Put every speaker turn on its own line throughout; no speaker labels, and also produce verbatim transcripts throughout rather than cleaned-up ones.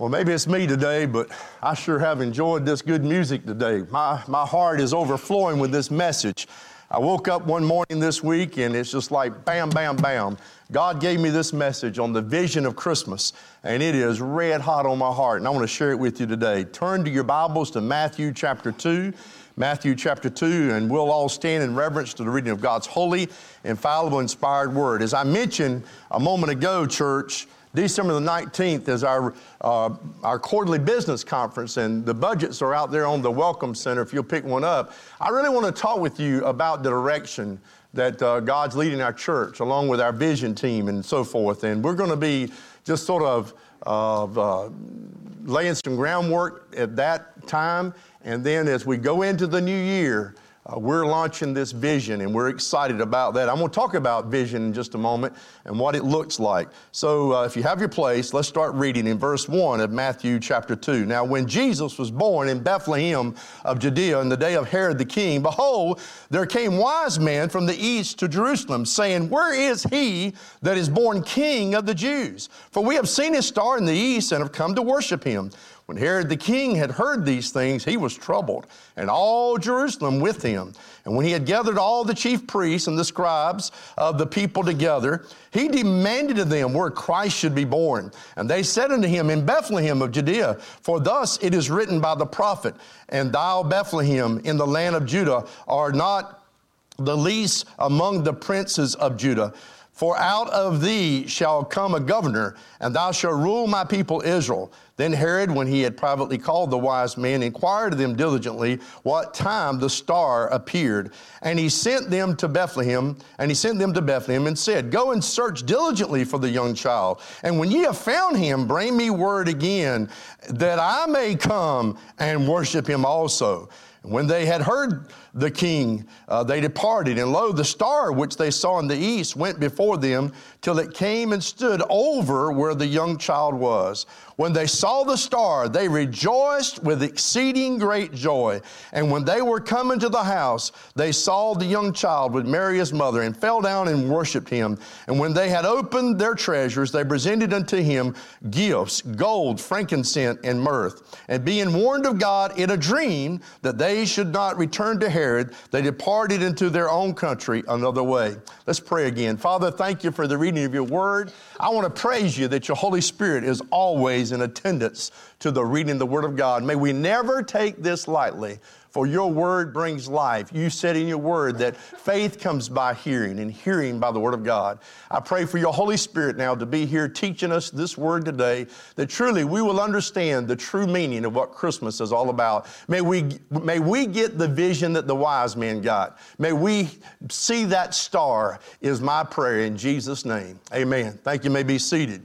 Well, maybe it's me today, but I sure have enjoyed this good music today. My, my heart is overflowing with this message. I woke up one morning this week and it's just like bam, bam, bam. God gave me this message on the vision of Christmas, and it is red hot on my heart, and I want to share it with you today. Turn to your Bibles to Matthew chapter two. Matthew chapter two, and we'll all stand in reverence to the reading of God's holy, infallible, inspired word. As I mentioned a moment ago, church, December the nineteenth is our uh, our quarterly business conference, and the budgets are out there on the Welcome Center if you'll pick one up. I really want to talk with you about the direction that uh, God's leading our church, along with our vision team and so forth. And we're going to be just sort of of uh, laying some groundwork at that time. And then as we go into the new year, Uh, we're launching this vision, and we're excited about that. I'm going to talk about vision in just a moment and what it looks like. So uh, if you have your place, let's start reading in verse one of Matthew chapter two. Now, when Jesus was born in Bethlehem of Judea in the day of Herod the king, behold, there came wise men from the east to Jerusalem, saying, Where is he that is born King of the Jews? For we have seen his star in the east and have come to worship him. When Herod the king had heard these things, he was troubled, and all Jerusalem with him. And when he had gathered all the chief priests and the scribes of the people together, he demanded of them where Christ should be born. And they said unto him, In Bethlehem of Judea, for thus it is written by the prophet, And thou, Bethlehem, in the land of Judah, art not the least among the princes of Judah. For out of thee shall come a governor, and thou shalt rule my people Israel. Then Herod, when he had privately called the wise men, inquired of them diligently what time the star appeared. And he sent them to Bethlehem, and he sent them to Bethlehem and said, Go and search diligently for the young child. And when ye have found him, bring me word again, that I may come and worship him also. And when they had heard the king, uh, they departed. And lo, the star which they saw in the east went before them till it came and stood over where the young child was. When they saw the star, they rejoiced with exceeding great joy. And when they were come into the house, they saw the young child with Mary his mother, and fell down and worshipped him. And when they had opened their treasures, they presented unto him gifts, gold, frankincense, and myrrh. And being warned of God in a dream that they should not return to Herod, they departed into their own country another way. Let's pray again. Father, thank you for the reading of your word. I want to praise you that your Holy Spirit is always in attendance to the reading of the word of God. May we never take this lightly, for your word brings life. You said in your word that faith comes by hearing, and hearing by the word of God. I pray for your Holy Spirit now to be here teaching us this word today, that truly we will understand the true meaning of what Christmas is all about. May we, may we get the vision that the wise men got. May we see that star, is my prayer in Jesus' name. Amen. Thank you. You may be seated.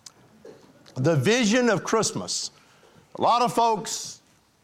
The vision of Christmas. A lot of folks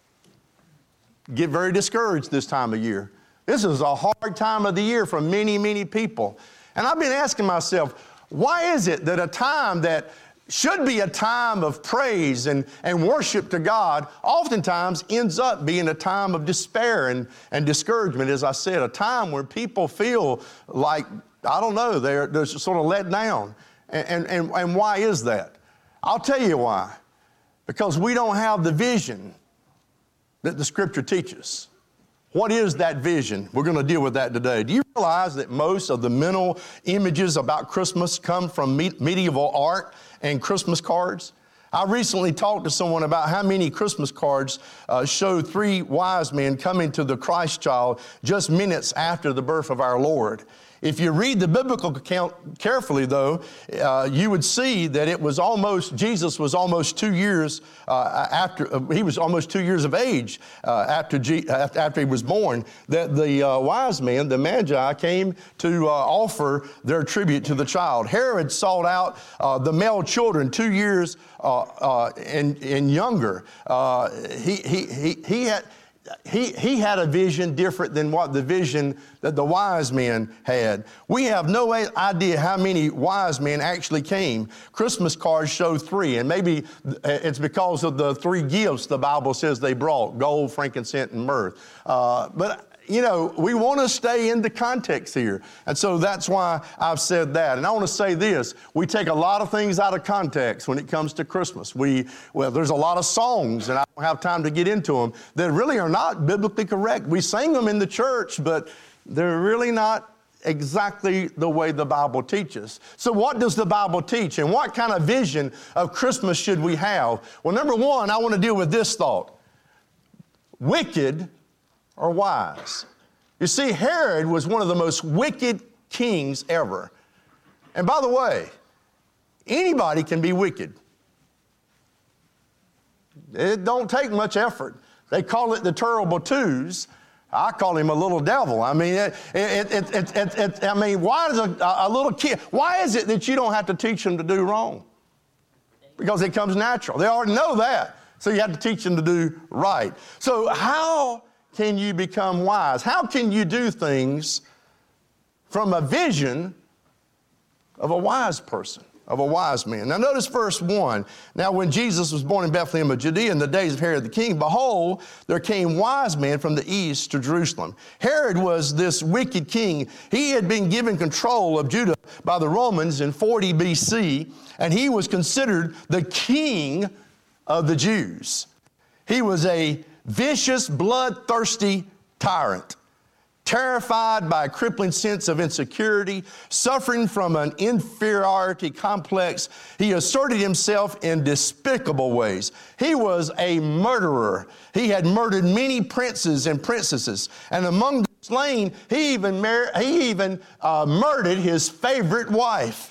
get very discouraged this time of year. This is a hard time of the year for many, many people. And I've been asking myself, why is it that a time that should be a time of praise and, and worship to God oftentimes ends up being a time of despair and, and discouragement, as I said, a time where people feel like, I don't know, they're, they're sort of let down. And, and, and why is that? I'll tell you why. Because we don't have the vision that the Scripture teaches. What is that vision? We're going to deal with that today. Do you realize that most of the mental images about Christmas come from me- medieval art and Christmas cards? I recently talked to someone about how many Christmas cards uh, show three wise men coming to the Christ child just minutes after the birth of our Lord. If you read the biblical account carefully, though, uh, you would see that it was almost, Jesus was almost two years uh, after, uh, he was almost two years of age uh, after, G, after after he was born, that the uh, wise men, the Magi, came to uh, offer their tribute to the child. Herod sought out uh, the male children two years uh, uh, and, and younger. Uh, he, he, he, he had... He, he had a vision different than what the vision that the wise men had. We have no idea how many wise men actually came. Christmas cards show three, and maybe it's because of the three gifts the Bible says they brought, gold, frankincense, and myrrh. Uh, but you know, we want to stay in the context here. And so that's why I've said that. And I want to say this. We take a lot of things out of context when it comes to Christmas. We, well, there's a lot of songs, and I don't have time to get into them, that really are not biblically correct. We sing them in the church, but they're really not exactly the way the Bible teaches. So what does the Bible teach, and what kind of vision of Christmas should we have? Well, number one, I want to deal with this thought. Wicked or wise? You see, Herod was one of the most wicked kings ever. And by the way, anybody can be wicked. It don't take much effort. They call it the terrible twos. I call him a little devil. I mean, it, it, it, it, it, it, I mean, why does a, a little kid, why is it that you don't have to teach them to do wrong? Because it comes natural. They already know that. So you have to teach them to do right. So how can you become wise? How can you do things from a vision of a wise person, of a wise man? Now notice verse one. Now when Jesus was born in Bethlehem of Judea in the days of Herod the king, behold, there came wise men from the east to Jerusalem. Herod was this wicked king. He had been given control of Judah by the Romans in forty B C, and he was considered the king of the Jews. He was a vicious, bloodthirsty tyrant, terrified by a crippling sense of insecurity, suffering from an inferiority complex. He asserted himself in despicable ways. He was a murderer. He had murdered many princes and princesses, and among the slain, he even, mar- he even uh, murdered his favorite wife.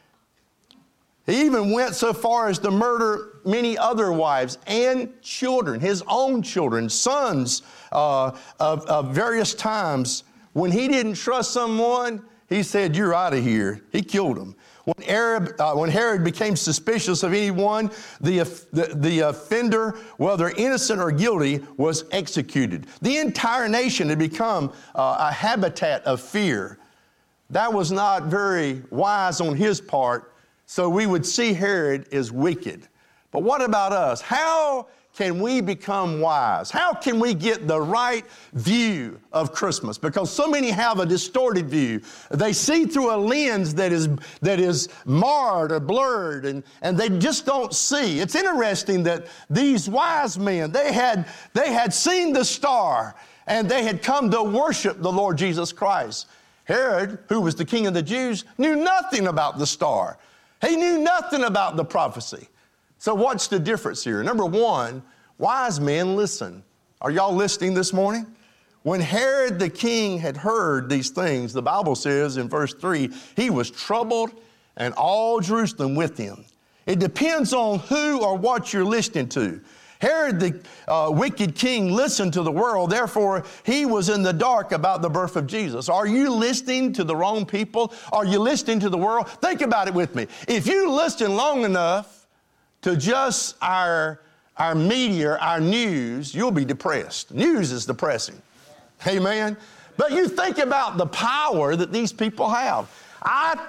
He even went so far as to murder many other wives and children, his own children, sons uh, of, of various times. When he didn't trust someone, he said, "You're out of here." He killed them. When, Arab, uh, when Herod became suspicious of anyone, the, the, the offender, whether innocent or guilty, was executed. The entire nation had become uh, a habitat of fear. That was not very wise on his part. So we would see Herod as wicked. But what about us? How can we become wise? How can we get the right view of Christmas? Because so many have a distorted view. They see through a lens that is, that is marred or blurred, and, and they just don't see. It's interesting that these wise men, they had, they had seen the star, and they had come to worship the Lord Jesus Christ. Herod, who was the king of the Jews, knew nothing about the star. He knew nothing about the prophecy. So what's the difference here? Number one, wise men listen. Are y'all listening this morning? When Herod the king had heard these things, the Bible says in verse three, he was troubled and all Jerusalem with him. It depends on who or what you're listening to. Herod the uh, wicked king listened to the world, therefore he was in the dark about the birth of Jesus. Are you listening to the wrong people? Are you listening to the world? Think about it with me. If you listen long enough to just our, our media, our news, you'll be depressed. News is depressing. Amen? But you think about the power that these people have. I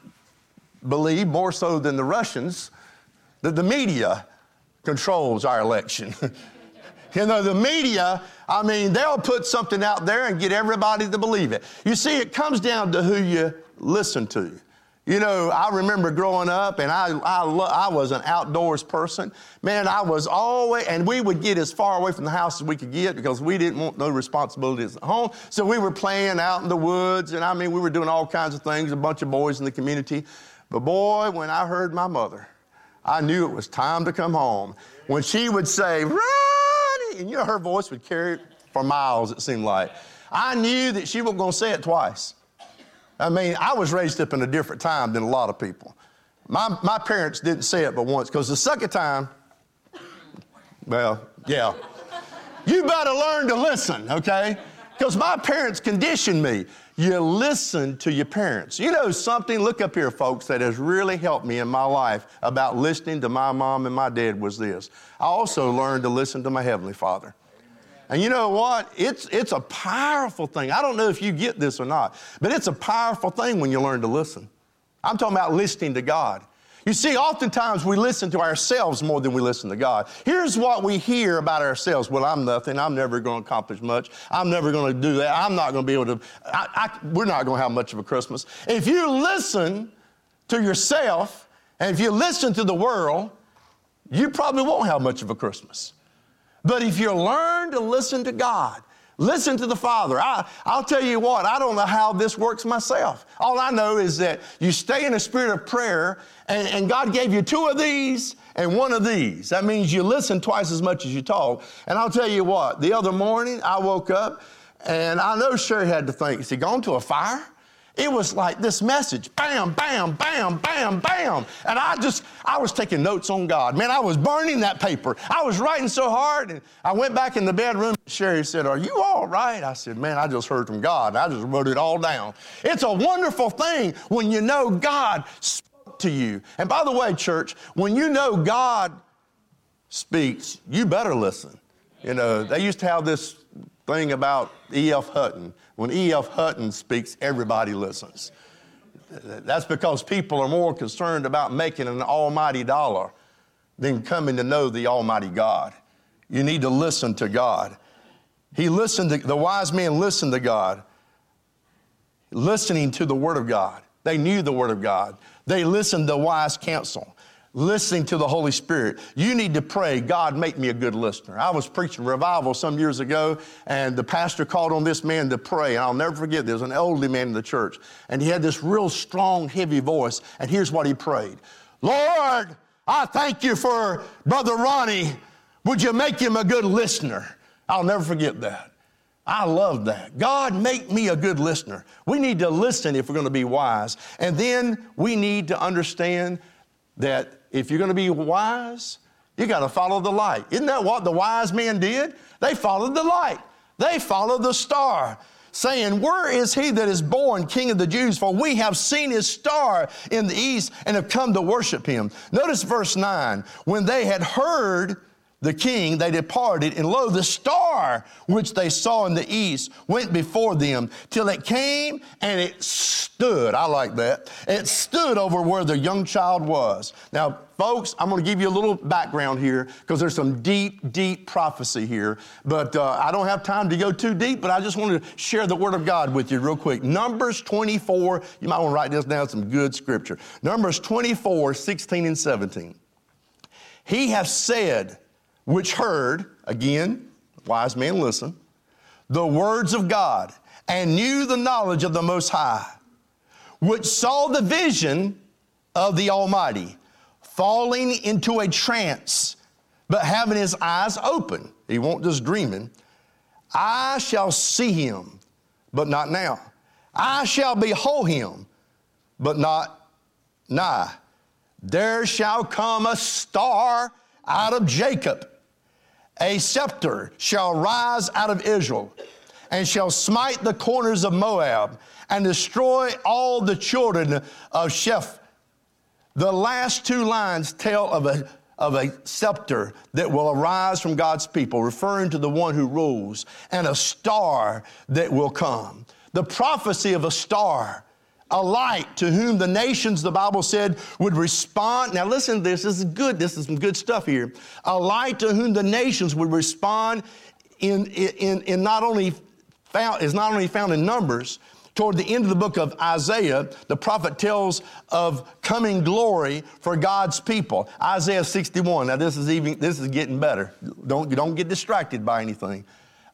believe more so than the Russians that the media controls our election. You know, the media, I mean, they'll put something out there and get everybody to believe it. You see, it comes down to who you listen to. You know, I remember growing up, and I I, lo- I was an outdoors person. Man, I was always, and we would get as far away from the house as we could get because we didn't want no responsibilities at home. So we were playing out in the woods, and I mean, we were doing all kinds of things, a bunch of boys in the community. But boy, when I heard my mother, I knew it was time to come home. When she would say, "Ronnie," and you know, her voice would carry for miles, it seemed like. I knew that she wasn't going to say it twice. I mean, I was raised up in a different time than a lot of people. My, my parents didn't say it but once, because the second time, well, yeah. You better learn to listen, okay? Because my parents conditioned me. You listen to your parents. You know something, look up here, folks, that has really helped me in my life about listening to my mom and my dad was this. I also learned to listen to my Heavenly Father. And you know what? It's, it's a powerful thing. I don't know if you get this or not, but it's a powerful thing when you learn to listen. I'm talking about listening to God. You see, oftentimes we listen to ourselves more than we listen to God. Here's what we hear about ourselves. Well, I'm nothing. I'm never going to accomplish much. I'm never going to do that. I'm not going to be able to, I, I, we're not going to have much of a Christmas. If you listen to yourself, and if you listen to the world, you probably won't have much of a Christmas. But if you learn to listen to God, listen to the Father. I, I'll tell you what, I don't know how this works myself. All I know is that you stay in a spirit of prayer, and, and God gave you two of these and one of these. That means you listen twice as much as you talk. And I'll tell you what, the other morning I woke up, and I know Sherry had to think, is he gone to a fire? It was like this message, bam, bam, bam, bam, bam. And I just, I was taking notes on God. Man, I was burning that paper. I was writing so hard. And I went back in the bedroom. Sherry said, are you all right? I said, man, I just heard from God. I just wrote it all down. It's a wonderful thing when you know God spoke to you. And by the way, church, when you know God speaks, you better listen. You know, they used to have this thing about E F Hutton. When E F Hutton speaks, everybody listens. That's because people are more concerned about making an almighty dollar than coming to know the almighty God. You need to listen to God. He listened to, the wise men listened to God, listening to the Word of God. They knew the Word of God. They listened to wise counsel, listening to the Holy Spirit. You need to pray, God, make me a good listener. I was preaching revival some years ago, and the pastor called on this man to pray, and I'll never forget, there was an elderly man in the church, and he had this real strong, heavy voice, and here's what he prayed. Lord, I thank you for Brother Ronnie. Would you make him a good listener? I'll never forget that. I love that. God, make me a good listener. We need to listen if we're going to be wise, and then we need to understand that if you're going to be wise, you got to follow the light. Isn't that what the wise men did? They followed the light. They followed the star, saying, where is he that is born King of the Jews? For we have seen his star in the east and have come to worship him. Notice verse nine. When they had heard the king, they departed, and lo, the star which they saw in the east went before them till it came and it stood. I like that. It stood over where the young child was. Now, folks, I'm going to give you a little background here because there's some deep, deep prophecy here. But uh, I don't have time to go too deep, but I just want to share the Word of God with you real quick. Numbers twenty-four, you might want to write this down, some good scripture. Numbers twenty-four, sixteen and seventeen. He hath said, which heard, again, wise men listen, the words of God, and knew the knowledge of the Most High, which saw the vision of the Almighty, falling into a trance, but having his eyes open. He won't just dreaming. I shall see him, but not now. I shall behold him, but not nigh. There shall come a star out of Jacob. A scepter shall rise out of Israel, and shall smite the corners of Moab, and destroy all the children of Sheph. The last two lines tell of a, of a scepter that will arise from God's people, referring to the one who rules, and a star that will come. The prophecy of a star, a light to whom the nations, the Bible said, would respond. Now listen to this. This is good. This is some good stuff here. A light to whom the nations would respond in, in, in not only found, is not only found in Numbers. Toward the end of the book of Isaiah, the prophet tells of coming glory for God's people. Isaiah sixty-one. Now this is even, this is getting better. Don't, don't get distracted by anything.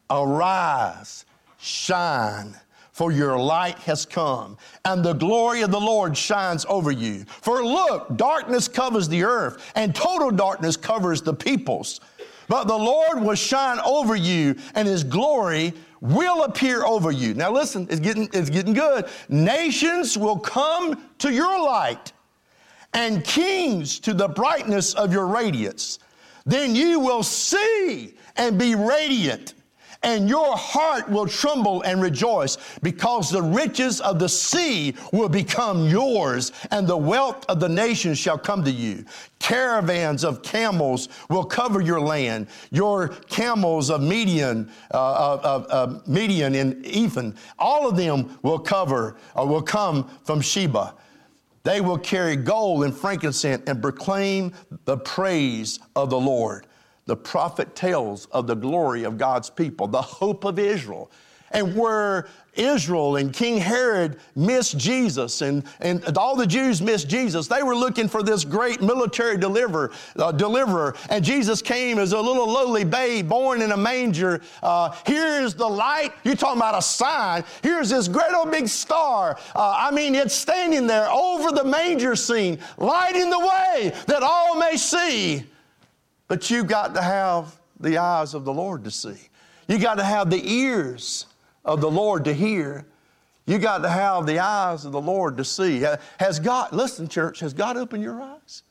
Arise, shine, for your light has come, and the glory of the Lord shines over you. For look, darkness covers the earth, and total darkness covers the peoples. But the Lord will shine over you, and his glory will appear over you. Now listen, it's getting, it's getting good. Nations will come to your light, and kings to the brightness of your radiance. Then you will see and be radiant, and your heart will tremble and rejoice, because the riches of the sea will become yours, and the wealth of the nations shall come to you. Caravans of camels will cover your land. Your camels of Midian, uh, of, of Midian and Ephah, all of them will cover, or will come from Sheba. They will carry gold and frankincense and proclaim the praise of the Lord. The prophet tells of the glory of God's people, the hope of Israel. And where Israel and King Herod missed Jesus and, and all the Jews missed Jesus, they were looking for this great military deliverer, uh, deliverer. And Jesus came as a little lowly babe born in a manger. Uh, here's the light. You're talking about a sign. Here's this great old big star. Uh, I mean, it's standing there over the manger scene, lighting the way that all may see. But you've got to have the eyes of the Lord to see. You got to have the ears of the Lord to hear. You got to have the eyes of the Lord to see. Has God, listen, church, has God opened your eyes?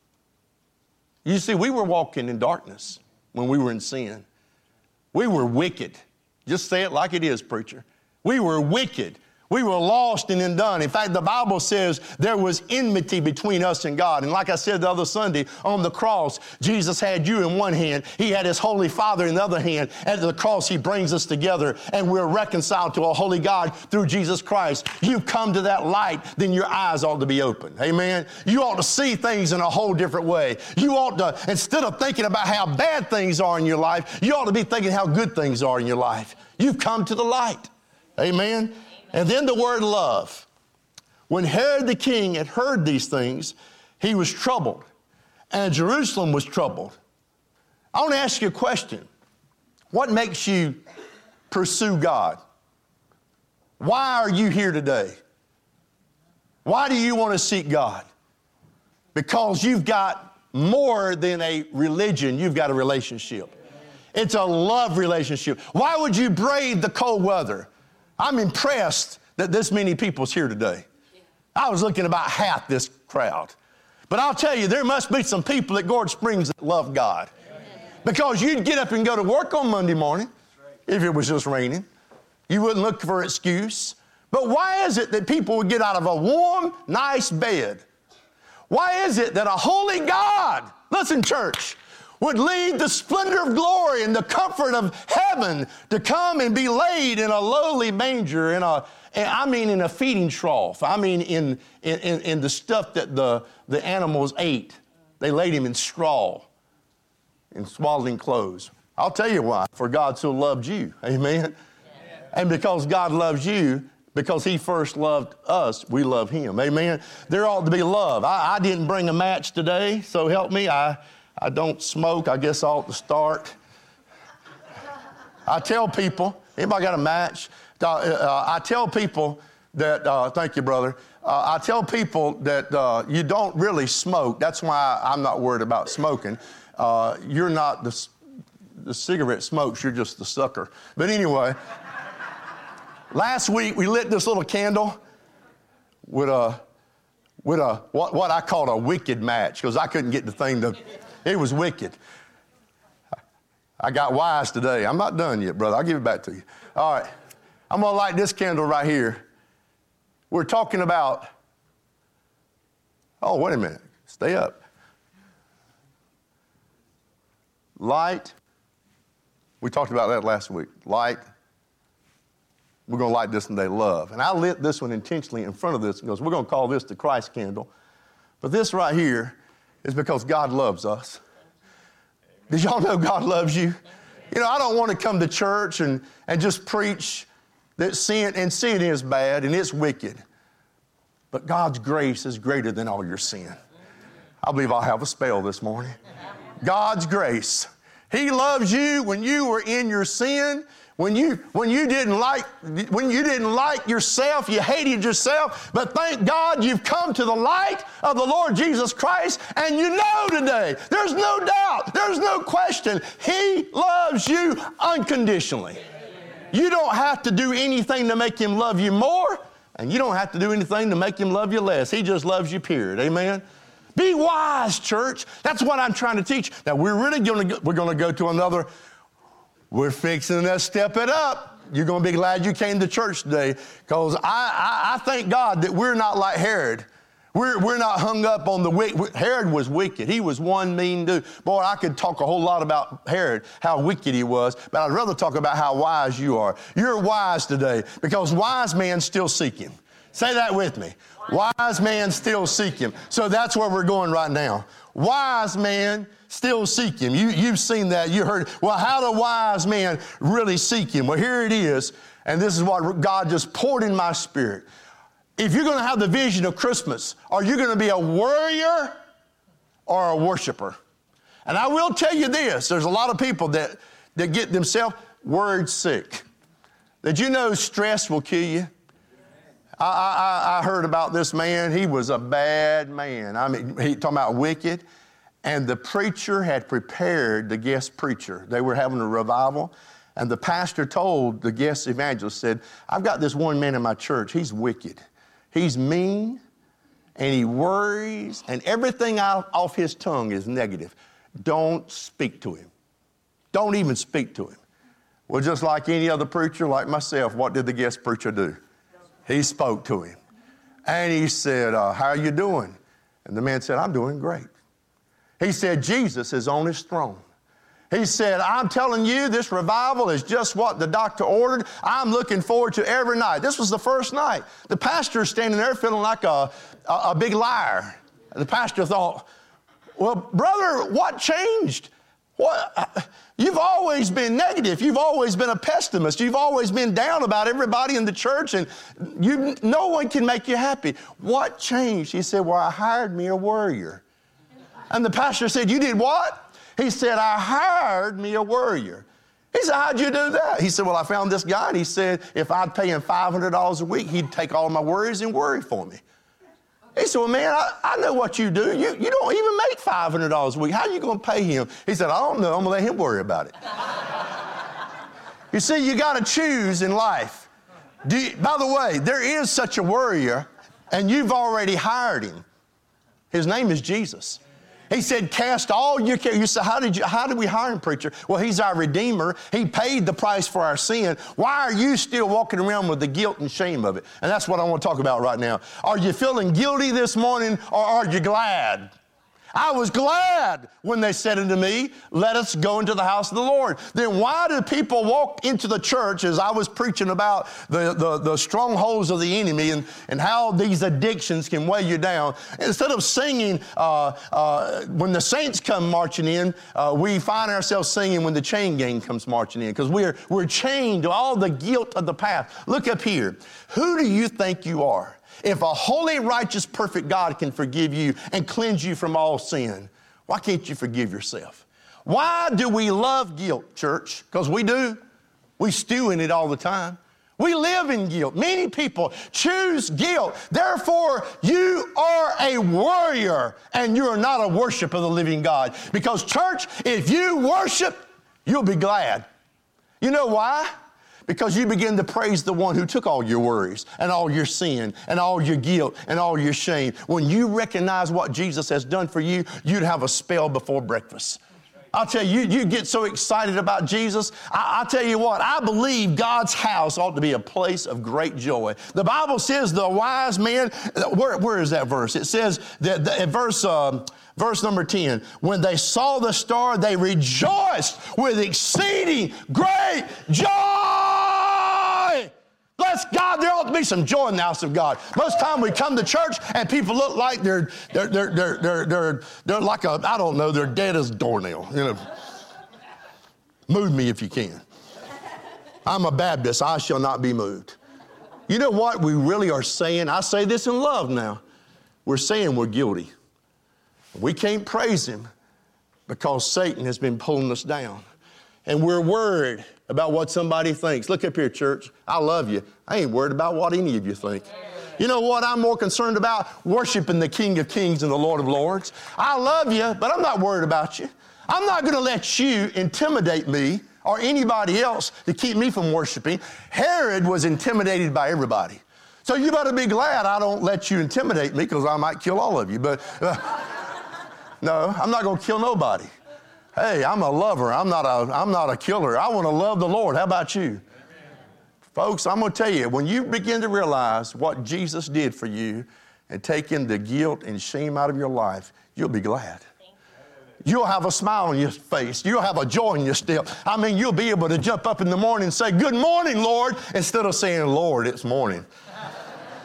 You see, we were walking in darkness when we were in sin. We were wicked. Just say it like it is, preacher. We were wicked. We were lost and undone. In fact, the Bible says there was enmity between us and God. And like I said the other Sunday, on the cross, Jesus had you in one hand. He had his Holy Father in the other hand. At the cross, he brings us together, and we're reconciled to a holy God through Jesus Christ. You come to that light, then your eyes ought to be open. Amen? You ought to see things in a whole different way. You ought to, instead of thinking about how bad things are in your life, you ought to be thinking how good things are in your life. You've come to the light. Amen? And then the word love. When Herod the king had heard these things, he was troubled, and Jerusalem was troubled. I want to ask you a question. What makes you pursue God? Why are you here today? Why do you want to seek God? Because you've got more than a religion. You've got a relationship. It's a love relationship. Why would you brave the cold weather? I'm impressed that this many people's here today. I was looking about half this crowd. But I'll tell you, there must be some people at Gord Springs that love God. Because you'd get up and go to work on Monday morning if it was just raining. You wouldn't look for an excuse. But why is it that people would get out of a warm, nice bed? Why is it that a holy God, listen, church, would leave the splendor of glory and the comfort of heaven to come and be laid in a lowly manger, in a, I mean in a feeding trough. I mean in, in, in the stuff that the, the animals ate. They laid him in straw, in swaddling clothes. I'll tell you why. For God so loved you. Amen? Yeah. And because God loves you, because he first loved us, we love him. Amen? There ought to be love. I, I didn't bring a match today, so help me. I... I don't smoke. I guess I ought to start. I tell people, anybody got a match? Uh, uh, I tell people that, uh, thank you, brother. Uh, I tell people that uh, you don't really smoke. That's why I'm not worried about smoking. Uh, you're not the, the cigarette smokes, you're just the sucker. But anyway, last week we lit this little candle with a, with a what, what I called a wicked match, because I couldn't get the thing to... It was wicked. I got wise today. I'm not done yet, brother. I'll give it back to you. All right. I'm going to light this candle right here. We're talking about, oh, wait a minute. Stay up. Light. We talked about that last week. Light. We're going to light this today, love. And I lit this one intentionally in front of this because we're going to call this the Christ candle. But this right here is because God loves us. Did y'all know God loves you? You know, I don't want to come to church and, and just preach that sin, and sin is bad and it's wicked. But God's grace is greater than all your sin. I believe I'll have a spell this morning. God's grace. He loves you when you were in your sin. When you, when you didn't like, when you didn't like yourself, you hated yourself, but thank God you've come to the light of the Lord Jesus Christ, and you know today, there's no doubt, there's no question, he loves you unconditionally. You don't have to do anything to make him love you more, and you don't have to do anything to make him love you less. He just loves you, period. Amen? Be wise, church. That's what I'm trying to teach. Now, we're really going to, we're going to go to another. We're fixing to step it up. You're going to be glad you came to church today, because I, I, I thank God that we're not like Herod. We're, we're not hung up on the wicked. Herod was wicked. He was one mean dude. Boy, I could talk a whole lot about Herod, how wicked he was, but I'd rather talk about how wise you are. You're wise today because wise men still seek him. Say that with me. Wise men still seek him. So that's where we're going right now. Wise men still seek him. You, you've seen that. You heard, well, how do wise men really seek him? Well, here it is. And this is what God just poured in my spirit. If you're going to have the vision of Christmas, are you going to be a worrier or a worshiper? And I will tell you this. There's a lot of people that, that get themselves worried sick. Did you know stress will kill you? I, I, I heard about this man. He was a bad man. I mean, he talking about wicked. And the preacher had prepared the guest preacher. They were having a revival. And the pastor told the guest evangelist, said, I've got this one man in my church. He's wicked. He's mean. And he worries. And everything out off his tongue is negative. Don't speak to him. Don't even speak to him. Well, just like any other preacher, like myself, what did the guest preacher do? He spoke to him. And he said, uh, how are you doing? And the man said, I'm doing great. He said, Jesus is on his throne. He said, I'm telling you, this revival is just what the doctor ordered. I'm looking forward to every night. This was the first night. The pastor is standing there feeling like a, a, a big liar. The pastor thought, well, brother, what changed? What? You've always been negative. You've always been a pessimist. You've always been down about everybody in the church, and you, no one can make you happy. What changed? He said, well, I hired me a worrier. And the pastor said, you did what? He said, I hired me a worrier. He said, how'd you do that? He said, well, I found this guy, and he said, if I'd pay him five hundred dollars a week, he'd take all my worries and worry for me. He said, well, man, I, I know what you do. You, you don't even make five hundred dollars a week. How are you going to pay him? He said, I don't know. I'm going to let him worry about it. You see, you got to choose in life. Do you, by the way, there is such a worrier, and you've already hired him. His name is Jesus. He said, cast all your care. You say, how did you, how did we hire him, preacher? Well, he's our Redeemer. He paid the price for our sin. Why are you still walking around with the guilt and shame of it? And that's what I want to talk about right now. Are you feeling guilty this morning, or are you glad? I was glad when they said unto me, let us go into the house of the Lord. Then why do people walk into the church, as I was preaching about the, the, the strongholds of the enemy and, and how these addictions can weigh you down? Instead of singing uh, uh, when the saints come marching in, uh, we find ourselves singing when the chain gang comes marching in, because we're, we're chained to all the guilt of the past. Look up here. Who do you think you are? If a holy, righteous, perfect God can forgive you and cleanse you from all sin, why can't you forgive yourself? Why do we love guilt, church? Because we do. We stew in it all the time. We live in guilt. Many people choose guilt. Therefore, you are a warrior and you are not a worshiper of the living God. Because, church, if you worship, you'll be glad. You know why? Because you begin to praise the one who took all your worries and all your sin and all your guilt and all your shame. When you recognize what Jesus has done for you, you'd have a spell before breakfast. I'll tell you, you get so excited about Jesus. I, I'll tell you what, I believe God's house ought to be a place of great joy. The Bible says the wise man, where, where is that verse? It says that the, verse, uh, verse number ten, when they saw the star, they rejoiced with exceeding great joy. Bless God, there ought to be some joy in the house of God. Most time we come to church and people look like they're they're they're they're they're they're, they're like a, I don't know, they're dead as a doornail. You know. Move me if you can. I'm a Baptist, I shall not be moved. You know what we really are saying? I say this in love now. We're saying we're guilty. We can't praise him because Satan has been pulling us down. And we're worried about what somebody thinks. Look up here, church. I love you. I ain't worried about what any of you think. You know what I'm more concerned about? Worshiping the King of Kings and the Lord of Lords. I love you, but I'm not worried about you. I'm not going to let you intimidate me or anybody else to keep me from worshiping. Herod was intimidated by everybody. So you better be glad I don't let you intimidate me, because I might kill all of you. But uh, no, I'm not going to kill nobody. Hey, I'm a lover. I'm not a, I'm not a killer. I want to love the Lord. How about you? Amen. Folks, I'm going to tell you, when you begin to realize what Jesus did for you and taking the guilt and shame out of your life, you'll be glad. You'll have a smile on your face. You'll have a joy in your step. I mean, you'll be able to jump up in the morning and say, good morning, Lord, instead of saying, Lord, it's morning.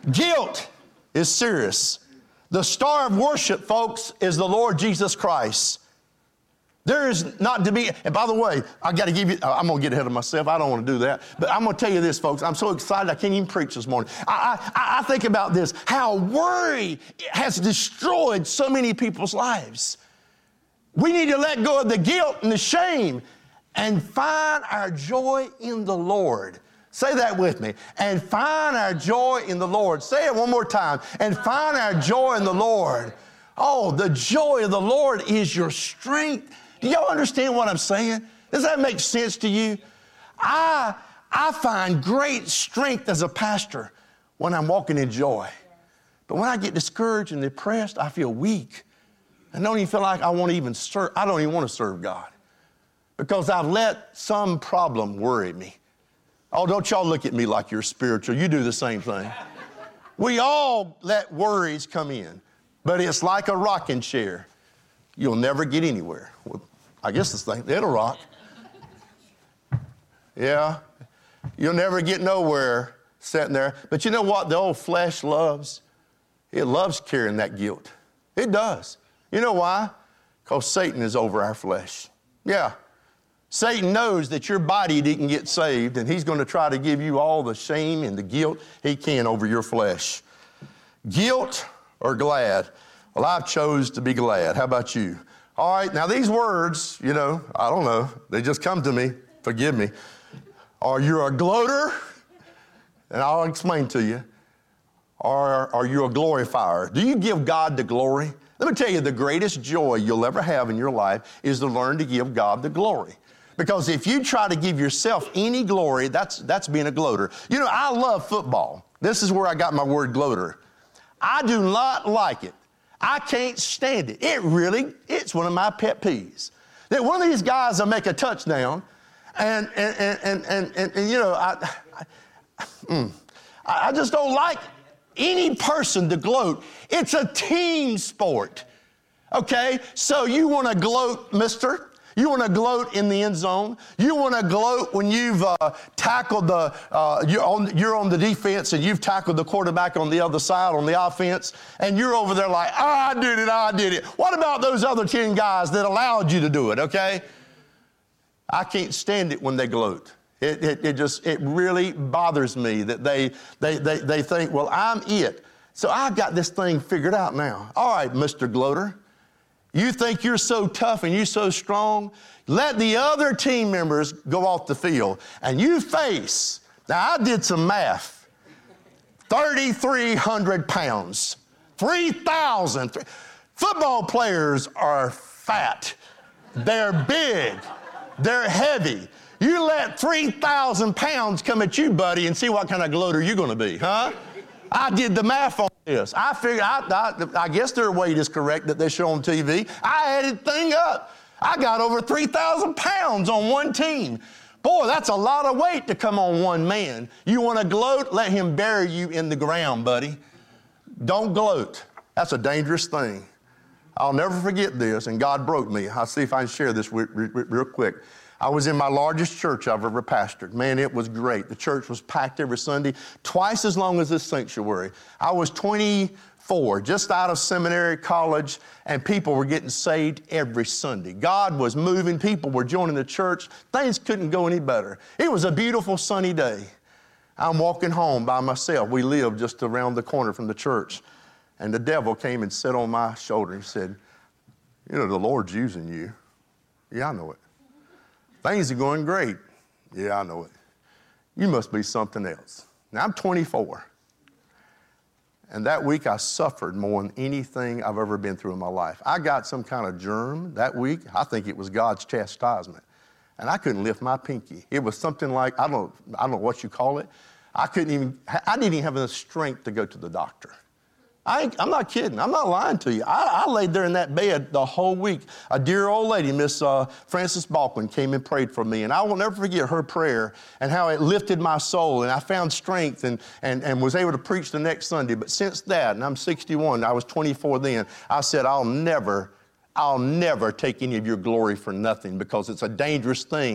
Guilt is serious. The star of worship, folks, is the Lord Jesus Christ. There is not to be, and by the way, I got to give you, I'm going to get ahead of myself. I don't want to do that. But I'm going to tell you this, folks. I'm so excited I can't even preach this morning. I, I, I think about this, how worry has destroyed so many people's lives. We need to let go of the guilt and the shame and find our joy in the Lord. Say that with me. And find our joy in the Lord. Say it one more time. And find our joy in the Lord. Oh, the joy of the Lord is your strength. Do y'all understand what I'm saying? Does that make sense to you? I, I find great strength as a pastor when I'm walking in joy. But when I get discouraged and depressed, I feel weak. I don't even feel like I want to even serve. I don't even want to serve God because I've let some problem worry me. Oh, don't y'all look at me like you're spiritual. You do the same thing. We all let worries come in, but it's like a rocking chair. You'll never get anywhere. Well, I guess this thing, it'll rock. Yeah, you'll never get nowhere sitting there. But you know what the old flesh loves? It loves carrying that guilt. It does. You know why? Because Satan is over our flesh. Yeah. Satan knows that your body didn't get saved, and he's going to try to give you all the shame and the guilt he can over your flesh. Guilt or glad? Well, I've chose to be glad. How about you? All right, now these words, you know, I don't know. They just come to me. Forgive me. Are you a gloater? And I'll explain to you. Or are you a glorifier? Do you give God the glory? Let me tell you, the greatest joy you'll ever have in your life is to learn to give God the glory. Because if you try to give yourself any glory, that's, that's being a gloater. You know, I love football. This is where I got my word gloater. I do not like it. I can't stand it. It really, it's one of my pet peeves. That one of these guys will make a touchdown, and, and, and, and, and, and, and you know, I, I, mm, I just don't like any person to gloat. It's a team sport, okay? So you want to gloat, mister? You want to gloat in the end zone. You want to gloat when you've uh, tackled the, uh, you're, on, you're on the defense and you've tackled the quarterback on the other side on the offense, and you're over there like, oh, I did it, I did it. What about those other ten guys that allowed you to do it, okay? I can't stand it when they gloat. It, it, it just, it really bothers me that they, they, they, they think, well, I'm it. So I've got this thing figured out now. All right, Mister Gloater. You think you're so tough and you're so strong? Let the other team members go off the field and you face, now I did some math, thirty-three hundred pounds, three thousand. Football players are fat. They're big. They're heavy. You let three thousand pounds come at you, buddy, and see what kind of gloater you're going to be, huh? I did the math on this. I figured, I, I, I guess their weight is correct that they show on T V. I added the thing up. I got over three thousand pounds on one team. Boy, that's a lot of weight to come on one man. You want to gloat? Let him bury you in the ground, buddy. Don't gloat. That's a dangerous thing. I'll never forget this, and God broke me. I'll see if I can share this real, real quick. I was in my largest church I've ever pastored. Man, it was great. The church was packed every Sunday, twice as long as this sanctuary. I was twenty-four, just out of seminary, college, and people were getting saved every Sunday. God was moving. People were joining the church. Things couldn't go any better. It was a beautiful sunny day. I'm walking home by myself. We lived just around the corner from the church. And the devil came and sat on my shoulder and said, you know, the Lord's using you. Yeah, I know it. Things are going great. Yeah, I know it. You must be something else. Now, I'm twenty-four. And that week, I suffered more than anything I've ever been through in my life. I got some kind of germ that week. I think it was God's chastisement. And I couldn't lift my pinky. It was something like, I don't, I don't know what you call it. I couldn't even, I didn't even have the strength to go to the doctor. I ain't, I'm not kidding. I'm not lying to you. I, I laid there in that bed the whole week. A dear old lady, Miss uh, Frances Balkman, came and prayed for me. And I will never forget her prayer and how it lifted my soul. And I found strength and, and, and was able to preach the next Sunday. But since that, and I'm sixty-one, I was twenty-four then, I said, I'll never, I'll never take any of your glory for nothing, because it's a dangerous thing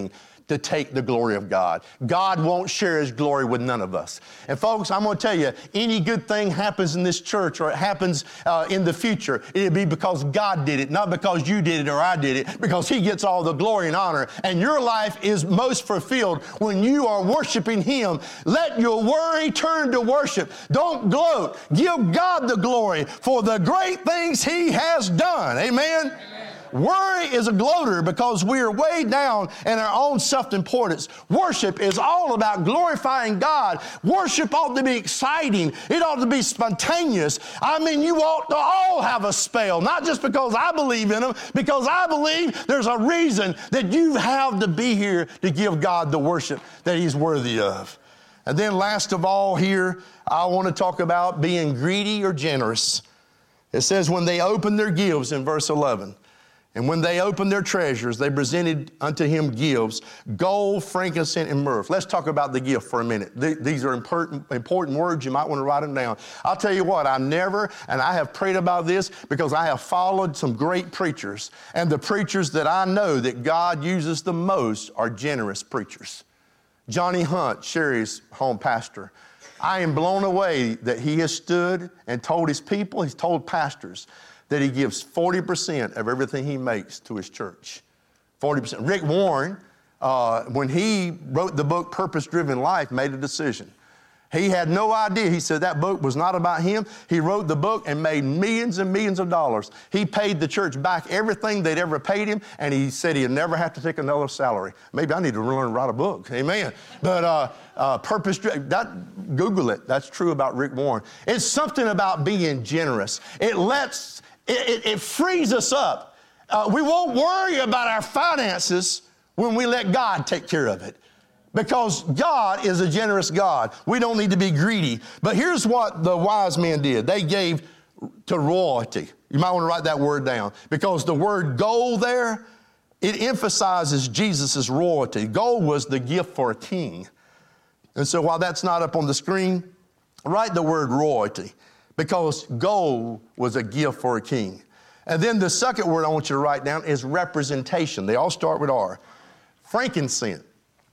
to take the glory of God. God won't share his glory with none of us. And folks, I'm going to tell you, any good thing happens in this church or it happens uh, in the future, it'll be because God did it, not because you did it or I did it, because he gets all the glory and honor. And your life is most fulfilled when you are worshiping him. Let your worry turn to worship. Don't gloat. Give God the glory for the great things he has done. Amen? Amen. Worry is a gloater because we are weighed down in our own self-importance. Worship is all about glorifying God. Worship ought to be exciting. It ought to be spontaneous. I mean, you ought to all have a spell, not just because I believe in them, because I believe there's a reason that you have to be here to give God the worship that he's worthy of. And then last of all here, I want to talk about being greedy or generous. It says when they opened their gifts in verse eleven, and when they opened their treasures, they presented unto him gifts, gold, frankincense, and myrrh. Let's talk about the gift for a minute. These are important, important words. You might want to write them down. I'll tell you what, I never, and I have prayed about this because I have followed some great preachers. And the preachers that I know that God uses the most are generous preachers. Johnny Hunt, Sherry's home pastor. I am blown away that he has stood and told his people, he's told pastors, that he gives forty percent of everything he makes to his church. forty percent. Rick Warren, uh, when he wrote the book Purpose Driven Life, made a decision. He had no idea. He said that book was not about him. He wrote the book and made millions and millions of dollars. He paid the church back everything they'd ever paid him, and he said he'd never have to take another salary. Maybe I need to learn to write a book. Amen. But uh, uh, purpose, that, Google it. That's true about Rick Warren. It's something about being generous. It lets, it, it, it frees us up. Uh, we won't worry about our finances when we let God take care of it. Because God is a generous God. We don't need to be greedy. But here's what the wise men did. They gave to royalty. You might want to write that word down. Because the word gold there, it emphasizes Jesus' royalty. Gold was the gift for a king. And so while that's not up on the screen, write the word royalty. Because gold was a gift for a king. And then the second word I want you to write down is representation. They all start with R. Frankincense.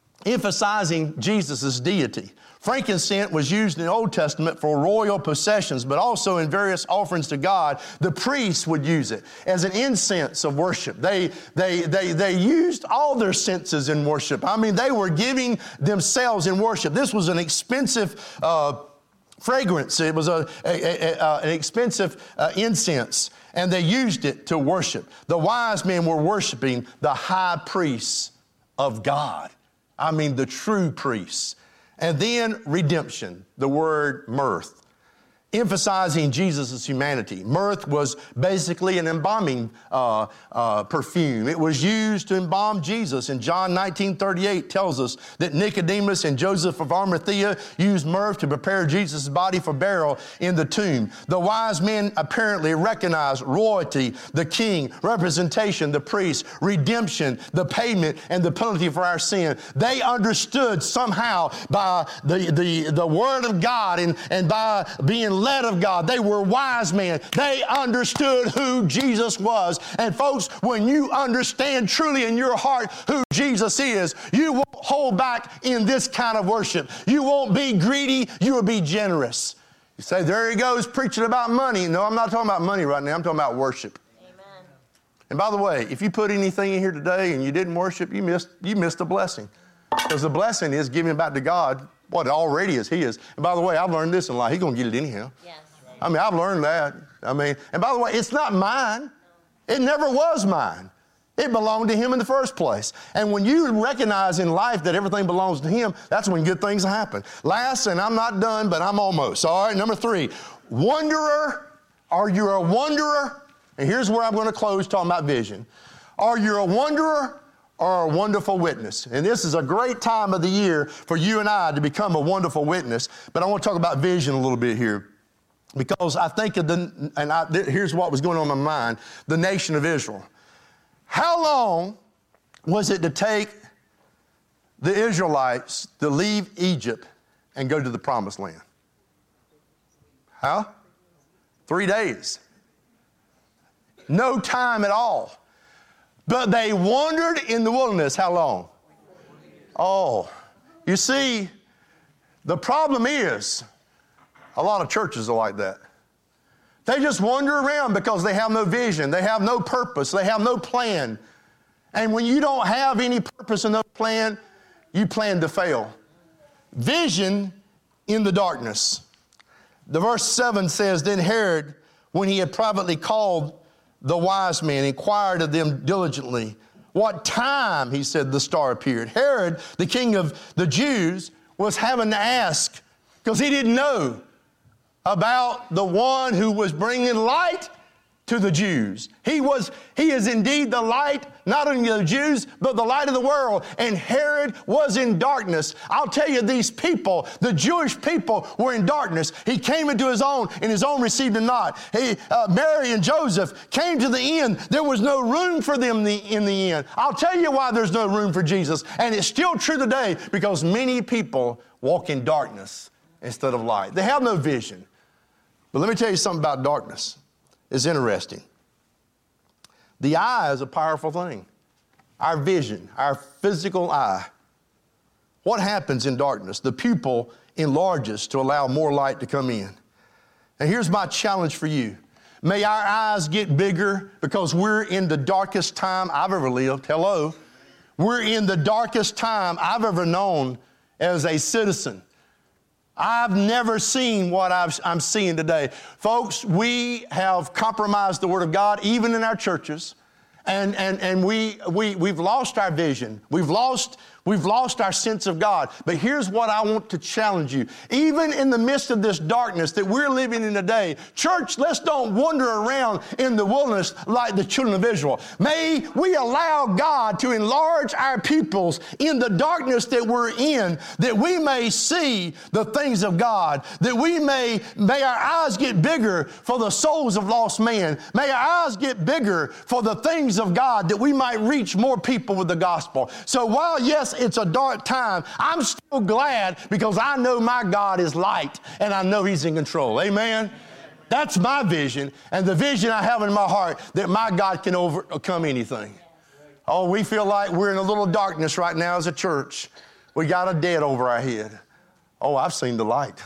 Emphasizing Jesus' deity. Frankincense was used in the Old Testament for royal possessions, but also in various offerings to God. The priests would use it as an incense of worship. They, they, they, they used all their senses in worship. I mean, they were giving themselves in worship. This was an expensive uh, fragrance. It was a, a, a, a, an expensive uh, incense, and they used it to worship. The wise men were worshiping the high priests of God. I mean, the true priests. And then redemption, the word mirth, emphasizing Jesus' humanity. Mirth was basically an embalming uh, uh, perfume. It was used to embalm Jesus. And John nineteen thirty-eight tells us that Nicodemus and Joseph of Arimathea used mirth to prepare Jesus' body for burial in the tomb. The wise men apparently recognized royalty, the king, representation, the priest, redemption, the payment, and the penalty for our sin. They understood somehow by the, the, the word of God and, and by being led of God. They were wise men. They understood who Jesus was. And folks, when you understand truly in your heart who Jesus is, you won't hold back in this kind of worship. You won't be greedy. You will be generous. You say, there he goes preaching about money. No, I'm not talking about money right now. I'm talking about worship. Amen. And by the way, if you put anything in here today and you didn't worship, you missed, you missed a blessing. Because the blessing is giving back to God what it already is His. And by the way, I've learned this in life. He's going to get it anyhow. Yes. I mean, I've learned that. I mean, and by the way, it's not mine. It never was mine. It belonged to Him in the first place. And when you recognize in life that everything belongs to Him, that's when good things happen. Last, and I'm not done, but I'm almost. All right, number three, wanderer. Are you a wanderer? And here's where I'm going to close talking about vision. Are you a wanderer or a wonderful witness? And this is a great time of the year for you and I to become a wonderful witness. But I want to talk about vision a little bit here. Because I think of the, and I, here's what was going on in my mind, the nation of Israel. How long was it to take the Israelites to leave Egypt and go to the promised land? How? Three days. No time at all. But they wandered in the wilderness. How long? Oh, you see, the problem is a lot of churches are like that. They just wander around because they have no vision. They have no purpose. They have no plan. And when you don't have any purpose and no plan, you plan to fail. Vision in the darkness. The verse seven says, Then Herod, when he had privately called the wise men, inquired of them diligently, what time, he said, the star appeared. Herod, the king of the Jews, was having to ask because he didn't know about the one who was bringing light to the Jews. He was, he is indeed the light, not only of the Jews, but the light of the world. And Herod was in darkness. I'll tell you, these people, the Jewish people, were in darkness. He came into his own, and his own received him not. He, uh, Mary and Joseph came to the end. There was no room for them in the, in the end. I'll tell you why there's no room for Jesus. And it's still true today because many people walk in darkness instead of light. They have no vision. But let me tell you something about darkness. It's interesting. The eye is a powerful thing. Our vision, our physical eye. What happens in darkness? The pupil enlarges to allow more light to come in. And here's my challenge for you. May our eyes get bigger because we're in the darkest time I've ever lived. Hello. We're in the darkest time I've ever known as a citizen. I've never seen what I've, I'm seeing today. Folks, we have compromised the Word of God, even in our churches, and, and, and we, we, we've lost our vision. We've lost, we've lost our sense of God. But here's what I want to challenge you. Even in the midst of this darkness that we're living in today, church, let's don't wander around in the wilderness like the children of Israel. May we allow God to enlarge our pupils in the darkness that we're in, that we may see the things of God, that we may, may our eyes get bigger for the souls of lost man. May our eyes get bigger for the things of God, that we might reach more people with the gospel. So while, yes, it's a dark time, I'm still glad because I know my God is light and I know He's in control. Amen? That's my vision, and the vision I have in my heart that my God can overcome anything. Oh, we feel like we're in a little darkness right now as a church. We got a dead over our head. Oh, I've seen the light.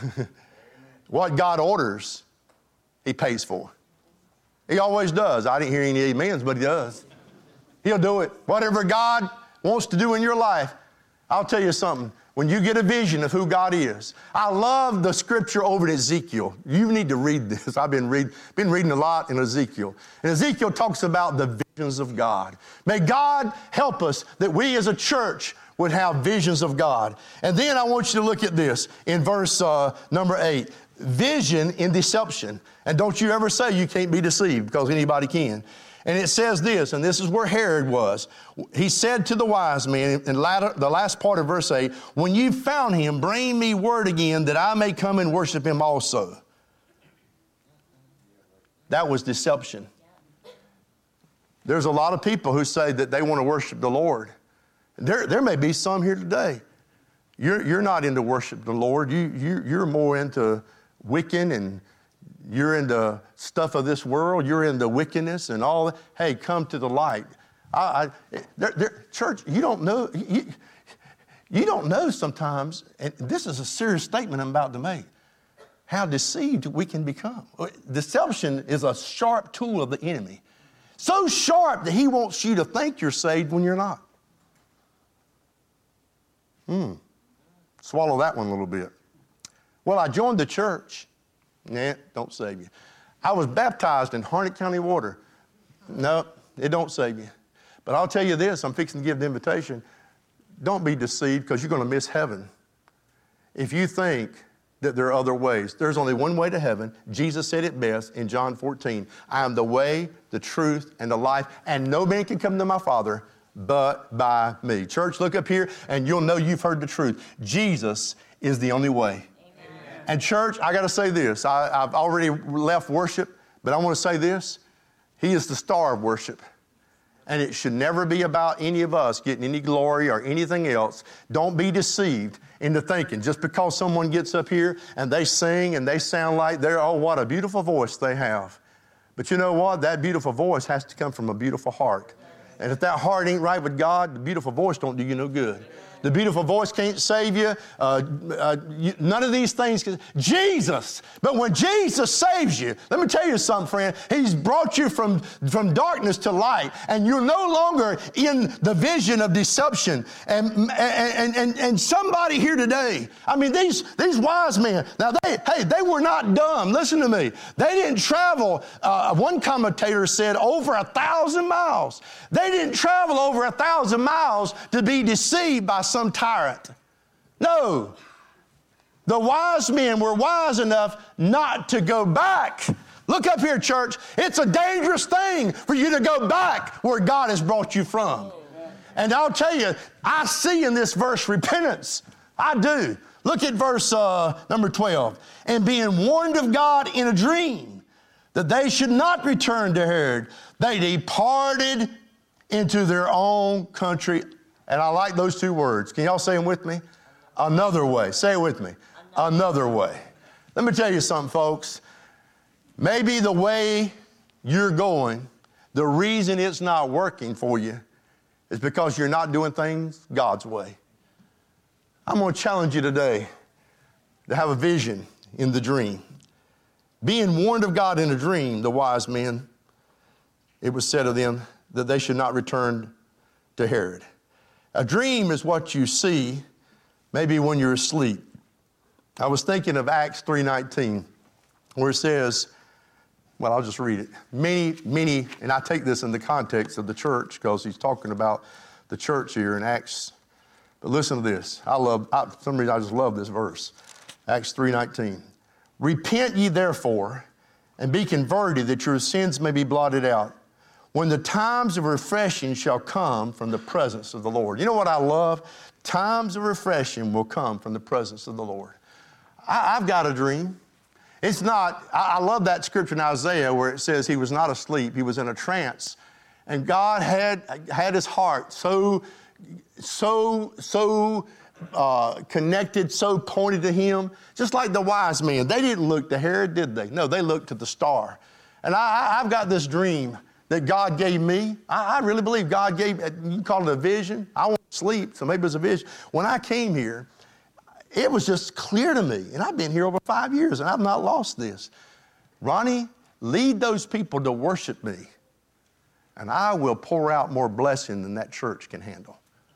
What God orders, He pays for. He always does. I didn't hear any amens, but He does. He'll do it. Whatever God wants to do in your life, I'll tell you something. When you get a vision of who God is, I love the scripture over in Ezekiel. You need to read this. I've been, read, been reading a lot in Ezekiel. And Ezekiel talks about the visions of God. May God help us that we as a church would have visions of God. And then I want you to look at this in verse uh, number eight. Vision in deception. And don't you ever say you can't be deceived, because anybody can. And it says this, and this is where Herod was. He said to the wise men, in latter, the last part of verse eight, when you've found him, bring me word again that I may come and worship him also. That was deception. There's a lot of people who say that they want to worship the Lord. There, there may be some here today. You're, you're not into worship the Lord. You, you, you're more into Wiccan, and you're into stuff of this world. You're into wickedness and all that. Hey, come to the light. I, I, they're, they're, church, you don't know. You, you don't know sometimes, and this is a serious statement I'm about to make, how deceived we can become. Deception is a sharp tool of the enemy. So sharp that he wants you to think you're saved when you're not. Hmm. Swallow that one a little bit. Well, I joined the church. Nah, don't save you. I was baptized in Harnett County water. No, it don't save you. But I'll tell you this, I'm fixing to give the invitation. Don't be deceived, because you're going to miss heaven if you think that there are other ways. There's only one way to heaven. Jesus said it best in John fourteen. I am the way, the truth, and the life, and no man can come to my Father but by me. Church, look up here, and you'll know you've heard the truth. Jesus is the only way. Amen. And church, I got to say this. I, I've already left worship, but I want to say this. He is the star of worship. And it should never be about any of us getting any glory or anything else. Don't be deceived into thinking just because someone gets up here and they sing and they sound like they're, oh, what a beautiful voice they have. But you know what? That beautiful voice has to come from a beautiful heart. And if that heart ain't right with God, the beautiful voice don't do you no good. The beautiful voice can't save you. Uh, uh, you none of these things can. Jesus. But when Jesus saves you, let me tell you something, friend. He's brought you from, from darkness to light, and you're no longer in the vision of deception. And, and, and, and somebody here today, I mean, these, these wise men, now they, hey, they were not dumb. Listen to me. They didn't travel, uh, one commentator said, over a thousand miles. They didn't travel over a thousand miles to be deceived by some tyrant. No. The wise men were wise enough not to go back. Look up here, church. It's a dangerous thing for you to go back where God has brought you from. And I'll tell you, I see in this verse repentance. I do. Look at verse uh, number twelve. And being warned of God in a dream that they should not return to Herod, they departed into their own country. And I like those two words. Can y'all say them with me? Another way. Say it with me. Another, Another way. Let me tell you something, folks. Maybe the way you're going, the reason it's not working for you is because you're not doing things God's way. I'm going to challenge you today to have a vision in the dream. Being warned of God in a dream, the wise men, it was said of them that they should not return to Herod. A dream is what you see maybe when you're asleep. I was thinking of Acts three nineteen, where it says, well, I'll just read it. Many, many, and I take this in the context of the church because he's talking about the church here in Acts. But listen to this. I love, I, for some reason I just love this verse. Acts three nineteen. Repent ye therefore, and be converted, that your sins may be blotted out, when the times of refreshing shall come from the presence of the Lord. You know what I love? Times of refreshing will come from the presence of the Lord. I, I've got a dream. It's not, I, I love that scripture in Isaiah where it says he was not asleep, he was in a trance. And God had, had his heart so, so, so uh, connected, so pointed to him, just like the wise men. They didn't look to Herod, did they? No, they looked to the star. And I, I, I've got this dream that God gave me. I, I really believe God gave, you call it a vision. I won't sleep, so maybe it was a vision. When I came here, it was just clear to me, and I've been here over five years, and I've not lost this. Ronnie, lead those people to worship me, and I will pour out more blessing than that church can handle.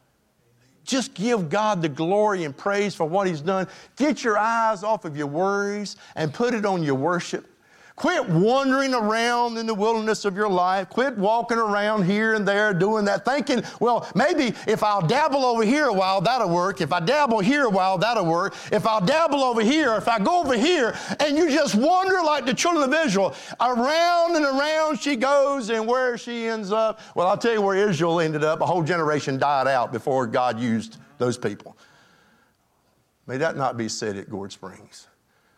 Just give God the glory and praise for what he's done. Get your eyes off of your worries and put it on your worship. Quit wandering around in the wilderness of your life. Quit walking around here and there doing that, thinking, well, maybe if I'll dabble over here a while, that'll work. If I dabble here a while, that'll work. If I'll dabble over here, if I go over here, and you just wander like the children of Israel. Around and around she goes, and where she ends up, well, I'll tell you where Israel ended up. A whole generation died out before God used those people. May that not be said at Gourd Springs.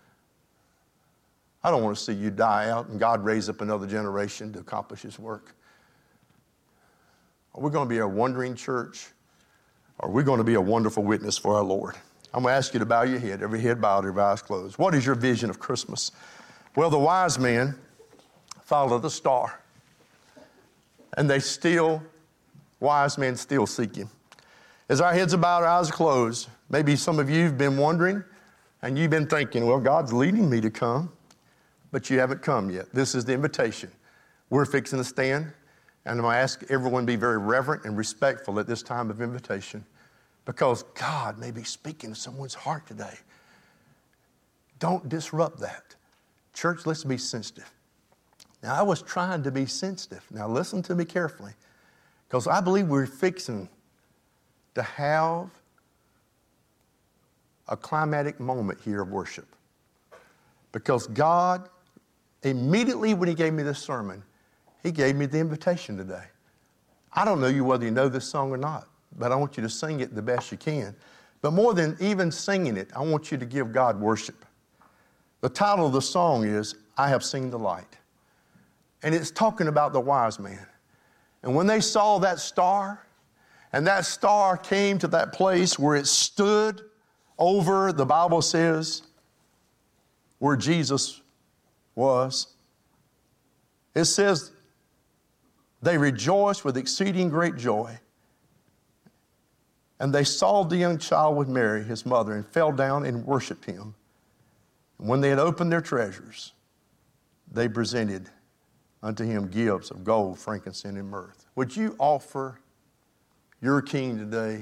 I don't want to see you die out and God raise up another generation to accomplish his work. Are we going to be a wandering church? Or are we going to be a wonderful witness for our Lord? I'm going to ask you to bow your head, every head bowed, every eyes closed. What is your vision of Christmas? Well, the wise men followed the star. And they still, wise men still seek him. As our heads are bowed, our eyes are closed, maybe some of you have been wondering and you've been thinking, well, God's leading me to come. But you haven't come yet. This is the invitation. We're fixing to stand, and I'm going to ask everyone to be very reverent and respectful at this time of invitation because God may be speaking to someone's heart today. Don't disrupt that. Church, let's be sensitive. Now, I was trying to be sensitive. Now, listen to me carefully because I believe we're fixing to have a climatic moment here of worship because God, immediately when he gave me this sermon, he gave me the invitation today. I don't know you whether you know this song or not, but I want you to sing it the best you can. But more than even singing it, I want you to give God worship. The title of the song is, I Have Seen the Light. And it's talking about the wise man. And when they saw that star, and that star came to that place where it stood over, the Bible says, where Jesus was. It says, they rejoiced with exceeding great joy And they saw the young child with Mary, his mother, and fell down and worshiped him. And when they had opened their treasures, they presented unto him gifts of gold, frankincense, and myrrh. Would you offer your King today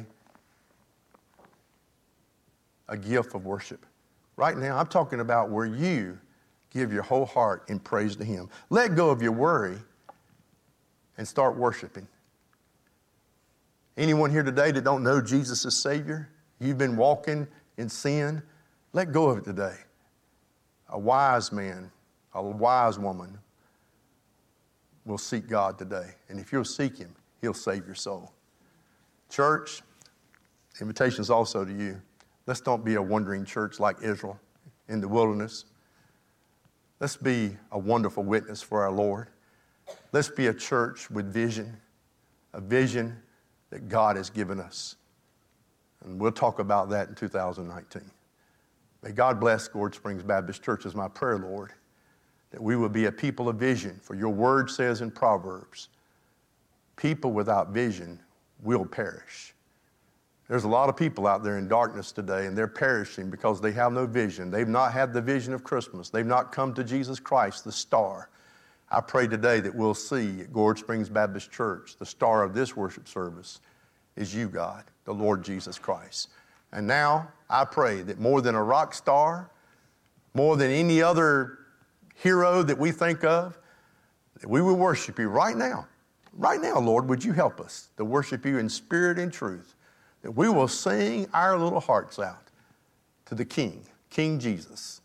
a gift of worship? Right now, I'm talking about where you give your whole heart in praise to him. Let go of your worry and start worshiping. Anyone here today that don't know Jesus as Savior, you've been walking in sin, let go of it today. A wise man, a wise woman will seek God today. And if you'll seek him, he'll save your soul. Church, the invitation is also to you. Let's don't be a wandering church like Israel in the wilderness. Let's be a wonderful witness for our Lord. Let's be a church with vision, a vision that God has given us. And we'll talk about that in two thousand nineteen. May God bless Gourd Springs Baptist Church, is my prayer, Lord, that we will be a people of vision. For your word says in Proverbs, people without vision will perish. There's a lot of people out there in darkness today, and they're perishing because they have no vision. They've not had the vision of Christmas. They've not come to Jesus Christ, the star. I pray today that we'll see at Gourd Springs Baptist Church, the star of this worship service is you, God, the Lord Jesus Christ. And now I pray that more than a rock star, more than any other hero that we think of, that we will worship you right now. Right now, Lord, would you help us to worship you in spirit and truth, that we will sing our little hearts out to the King, King Jesus.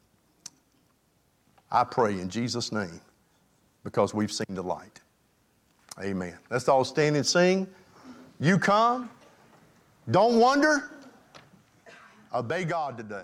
I pray in Jesus' name, because we've seen the light. Amen. Let's all stand and sing. You come. Don't wonder. Obey God today.